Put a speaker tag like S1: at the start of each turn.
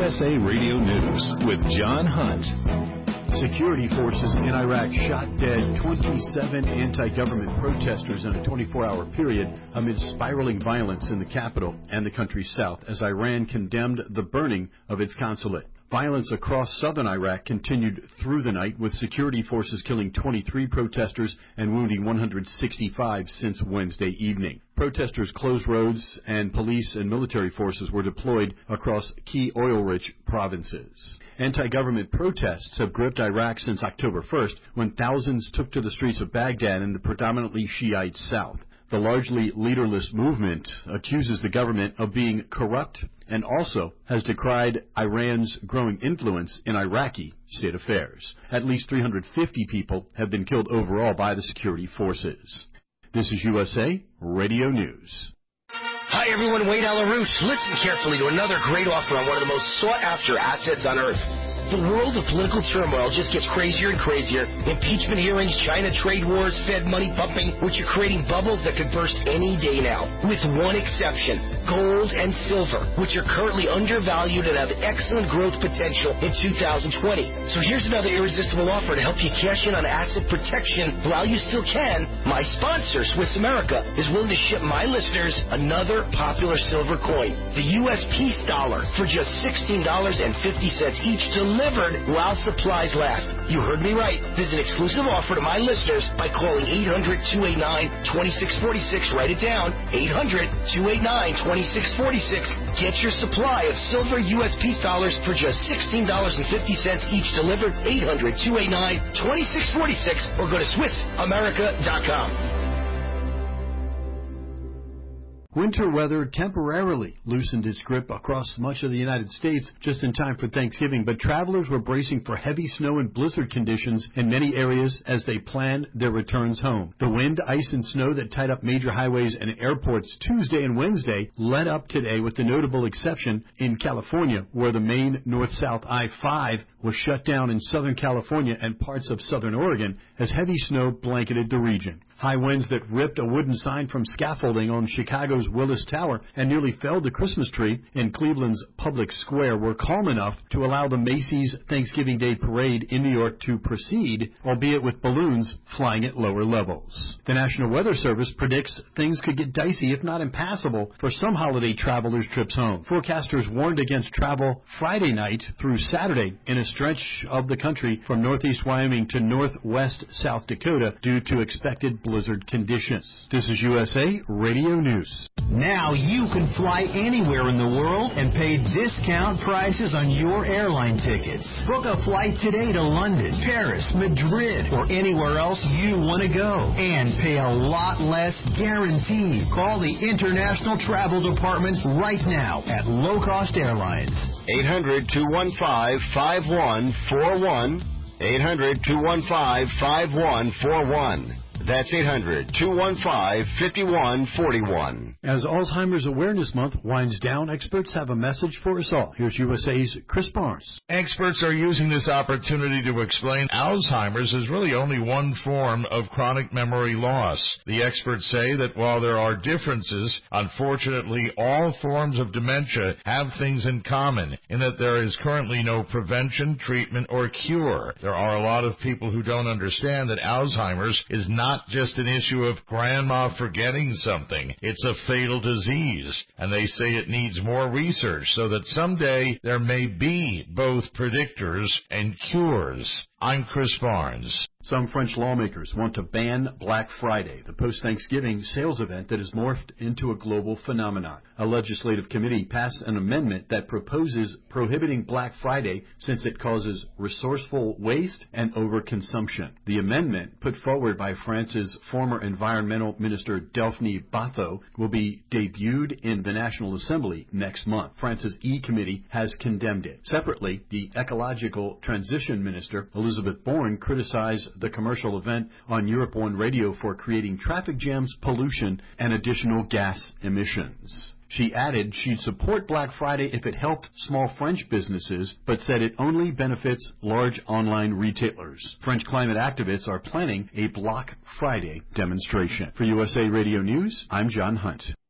S1: USA Radio News with John Hunt.
S2: Security forces in Iraq shot dead 27 anti-government protesters in a 24-hour period amid spiraling violence in the capital and the country's south as Iran condemned the burning of its consulate. Violence across southern Iraq continued through the night, with security forces killing 23 protesters and wounding 165 since Wednesday evening. Protesters closed roads, and police and military forces were deployed across key oil-rich provinces. Anti-government protests have gripped Iraq since October 1st, when thousands took to the streets of Baghdad and the predominantly Shiite south. The largely leaderless movement accuses the government of being corrupt and also has decried Iran's growing influence in Iraqi state affairs. At least 350 people have been killed overall by the security forces. This is USA Radio News.
S3: Hi, everyone. Wade Alarouche. Listen carefully to another great offer on one of the most sought-after assets on earth. The world of political turmoil just gets crazier and crazier. Impeachment hearings, China trade wars, Fed money pumping, which are creating bubbles that could burst any day now. With one exception, gold and silver, which are currently undervalued and have excellent growth potential in 2020. So here's another irresistible offer to help you cash in on asset protection while you still can. My sponsor, Swiss America, is willing to ship my listeners another popular silver coin, the U.S. Peace Dollar, for just $16.50 each, delivered while supplies last. You heard me right. There's an exclusive offer to my listeners by calling 800-289-2646. Write it down, 800-289-2646. Get your supply of silver U.S. Peace Dollars for just $16.50 each, delivered, 800-289-2646, or go to SwissAmerica.com.
S2: Winter weather temporarily loosened its grip across much of the United States just in time for Thanksgiving, but travelers were bracing for heavy snow and blizzard conditions in many areas as they planned their returns home. The wind, ice, and snow that tied up major highways and airports Tuesday and Wednesday led up today, with the notable exception in California, where the main north-south I-5 was shut down in Southern California and parts of Southern Oregon as heavy snow blanketed the region. High winds that ripped a wooden sign from scaffolding on Chicago's Willis Tower and nearly felled the Christmas tree in Cleveland's Public Square were calm enough to allow the Macy's Thanksgiving Day Parade in New York to proceed, albeit with balloons flying at lower levels. The National Weather Service predicts things could get dicey, if not impassable, for some holiday travelers' trips home. Forecasters warned against travel Friday night through Saturday in a stretch of the country from northeast Wyoming to northwest South Dakota due to expected blizzard conditions. This is USA Radio News.
S4: Now you can fly anywhere in the world and pay discount prices on your airline tickets. Book a flight today to London, Paris, Madrid, or anywhere else you want to go, and pay a lot less guaranteed. Call the International Travel Department right now at Low Cost Airlines.
S5: 800-215-5141. 800-215-5141. That's 800-215-5141.
S2: As Alzheimer's Awareness Month winds down, experts have a message for us all. Here's USA's Chris Barnes.
S6: Experts are using this opportunity to explain Alzheimer's is really only one form of chronic memory loss. The experts say that while there are differences, unfortunately all forms of dementia have things in common in that there is currently no prevention, treatment, or cure. There are a lot of people who don't understand that Alzheimer's is not just an issue of grandma forgetting something. It's a fatal disease, and they say it needs more research so that someday there may be both predictors and cures. I'm Chris Barnes.
S2: Some French lawmakers want to ban Black Friday, the post-Thanksgiving sales event that has morphed into a global phenomenon. A legislative committee passed an amendment that proposes prohibiting Black Friday since it causes resourceful waste and overconsumption. The amendment, put forward by France's former environmental minister Delphine Batho, will be debuted in the National Assembly next month. France's E-Committee has condemned it. Separately, the Ecological Transition Minister, Elizabeth Borne, criticized the commercial event on Europe 1 Radio for creating traffic jams, pollution, and additional gas emissions. She added she'd support Black Friday if it helped small French businesses, but said it only benefits large online retailers. French climate activists are planning a Black Friday demonstration. For USA Radio News, I'm John Hunt.